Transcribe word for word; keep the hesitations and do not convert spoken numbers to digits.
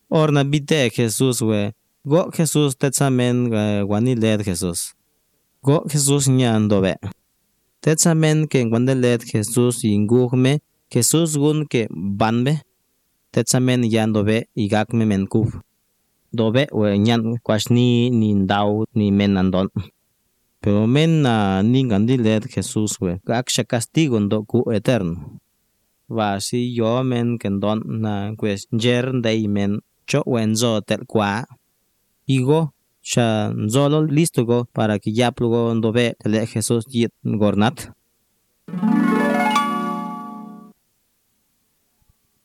Orna bite Jesús we. Go Jesús tetsamen guani led Jesús. Go Jesús ñandobe. Tetsamen que guande led Jesús ingugme. Jesús gun que banbe. Tetsamen yandobe igakme menkuf. Dobe we ñan kwashni ni ndau ni menandon. Pero men na ningandi led Jesús we. Aksha castigo ndo ku eterno. Và si yo men kendon na pues jer ndey men cho wenzo tel kwa. Igo cha nzolo listo go para que yaplugo ndobe tele Jesús yit gornat.